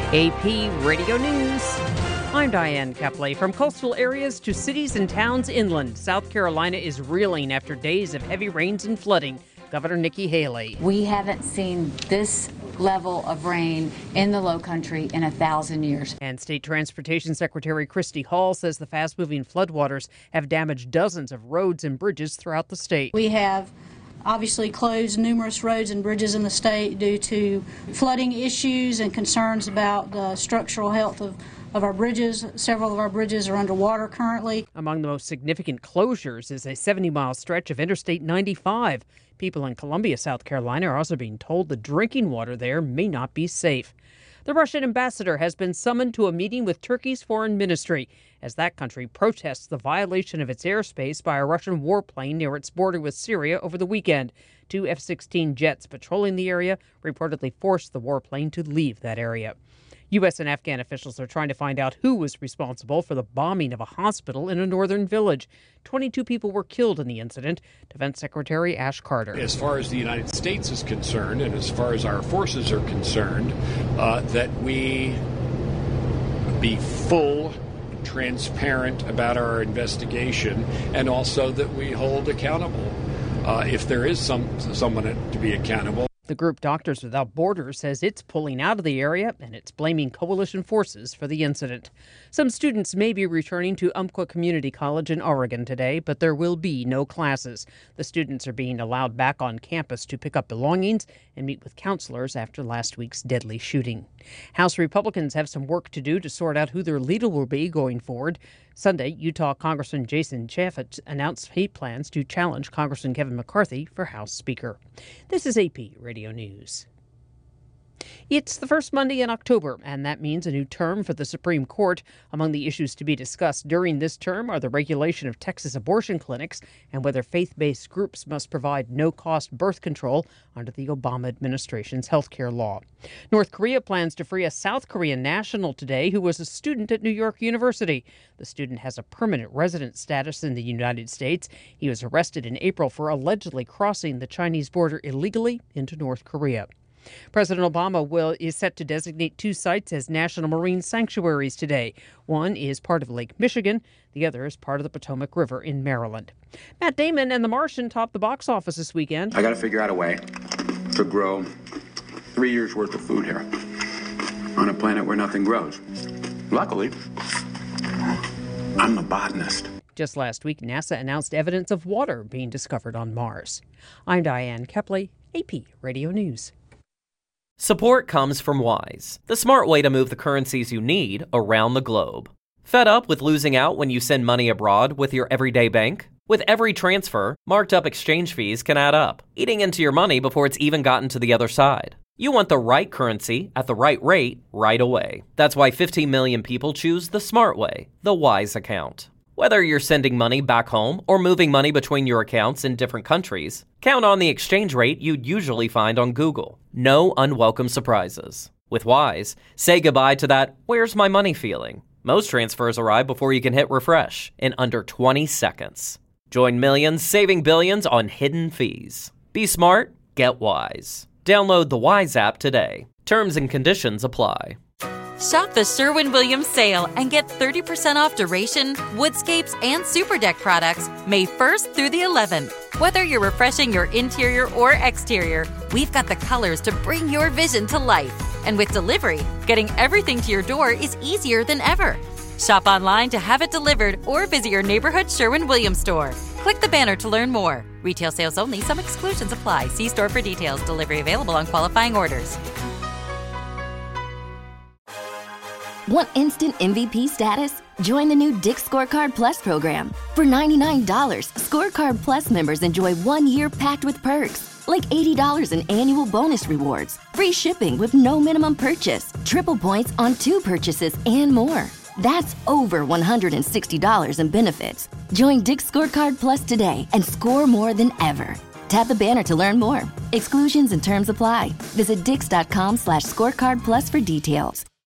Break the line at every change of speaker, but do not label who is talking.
AP Radio News. I'm Diane Kepley. From coastal areas to cities and towns inland, South Carolina is reeling after days of heavy rains and flooding. Governor Nikki Haley.
We haven't seen this level of rain in the Lowcountry in 1,000 years.
And State Transportation Secretary Christy Hall says the fast-moving floodwaters have damaged dozens of roads and bridges throughout the state.
We have obviously closed numerous roads and bridges in the state due to flooding issues and concerns about the structural health of our bridges. Several of our bridges are underwater currently.
Among the most significant closures is a 70-mile stretch of Interstate 95. People in Columbia, South Carolina are also being told the drinking water there may not be safe. The Russian ambassador has been summoned to a meeting with Turkey's foreign ministry as that country protests the violation of its airspace by a Russian warplane near its border with Syria over the weekend. 2 F-16 jets patrolling the area reportedly forced the warplane to leave that area. U.S. and Afghan officials are trying to find out who was responsible for the bombing of a hospital in a northern village. 22 people were killed in the incident. Defense Secretary Ash Carter.
As far as the United States is concerned, and as far as our forces are concerned, that we be full, transparent about our investigation, and also that we hold accountable if there is someone to be accountable.
The group Doctors Without Borders says it's pulling out of the area and it's blaming coalition forces for the incident. Some students may be returning to Umpqua Community College in Oregon today, but there will be no classes. The students are being allowed back on campus to pick up belongings and meet with counselors after last week's deadly shooting. House Republicans have some work to do to sort out who their leader will be going forward. Sunday, Utah Congressman Jason Chaffetz announced he plans to challenge Congressman Kevin McCarthy for House Speaker. This is AP Radio News. It's the first Monday in October, and that means a new term for the Supreme Court. Among the issues to be discussed during this term are the regulation of Texas abortion clinics and whether faith-based groups must provide no-cost birth control under the Obama administration's health care law. North Korea plans to free a South Korean national today who was a student at New York University. The student has a permanent resident status in the United States. He was arrested in April for allegedly crossing the Chinese border illegally into North Korea. President Obama is set to designate 2 sites as national marine sanctuaries today. One is part of Lake Michigan. The other is part of the Potomac River in Maryland. Matt Damon and The Martian topped the box office this weekend.
I got to figure out a way to grow 3 years' worth of food here on a planet where nothing grows. Luckily, I'm a botanist.
Just last week, NASA announced evidence of water being discovered on Mars. I'm Diane Kepley, AP Radio News.
Support comes from Wise, the smart way to move the currencies you need around the globe. Fed up with losing out when you send money abroad with your everyday bank? With every transfer, marked up exchange fees can add up, eating into your money before it's even gotten to the other side. You want the right currency at the right rate right away. That's why 15 million people choose the smart way, the Wise account. Whether you're sending money back home or moving money between your accounts in different countries, count on the exchange rate you'd usually find on Google. No unwelcome surprises. With Wise, say goodbye to that "where's my money" feeling. Most transfers arrive before you can hit refresh in under 20 seconds. Join millions saving billions on hidden fees. Be smart, get Wise. Download the Wise app today. Terms and conditions apply.
Shop the Sherwin-Williams sale and get 30% off Duration, Woodscapes, and Super Deck products May 1st through the 11th. Whether you're refreshing your interior or exterior, we've got the colors to bring your vision to life. And with delivery, getting everything to your door is easier than ever. Shop online to have it delivered or visit your neighborhood Sherwin-Williams store. Click the banner to learn more. Retail sales only. Some exclusions apply. See store for details. Delivery available on qualifying orders.
Want instant MVP status? Join the new Dick's Scorecard Plus program. For $99, Scorecard Plus members enjoy 1 year packed with perks, like $80 in annual bonus rewards, free shipping with no minimum purchase, triple points on 2 purchases, and more. That's over $160 in benefits. Join Dick's Scorecard Plus today and score more than ever. Tap the banner to learn more. Exclusions and terms apply. Visit Dix.com/scorecard plus for details.